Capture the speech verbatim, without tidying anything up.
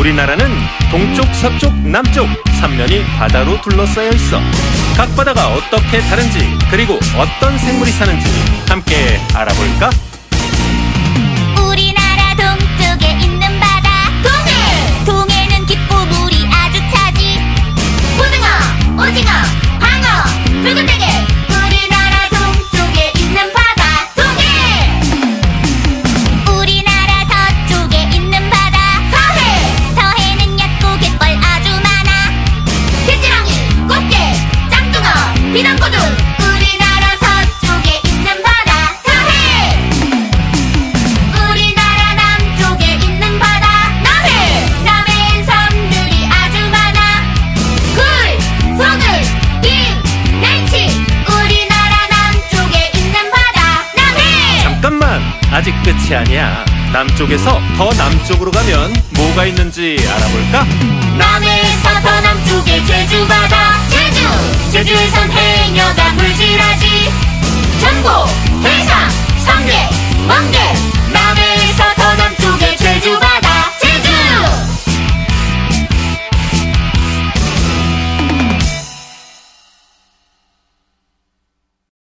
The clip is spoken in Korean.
우리나라는 동쪽, 서쪽, 남쪽 삼 면이 바다로 둘러싸여 있어. 각 바다가 어떻게 다른지, 그리고 어떤 생물이 사는지 함께 알아볼까? 우리나라 동쪽에 있는 바다 동해! 동해는 깊고 물이 아주 차지. 고등어, 오징어, 광어, 붉은대게. 우리나라 동쪽에 있는 바다 동해! 우리나라 서쪽에 있는 바다 서해! 서해는 얕고 갯벌 아주 많아. 갯지렁이, 꽃게, 짱뚱어, 비단고등. 우리나라 서쪽에 있는 바다 서해! 우리나라 남쪽에 있는 바다 남해! 남해엔 섬들이 아주 많아. 굴, 소글, 김, 멸치. 우리나라 남쪽에 있는 바다 남해! 잠깐만! 아직 끝이 아니야. 남쪽에서 더 남쪽으로 가면 뭐가 있는지 알아볼까? 남해에서 더 남쪽에 제주바다 제주! 제주에선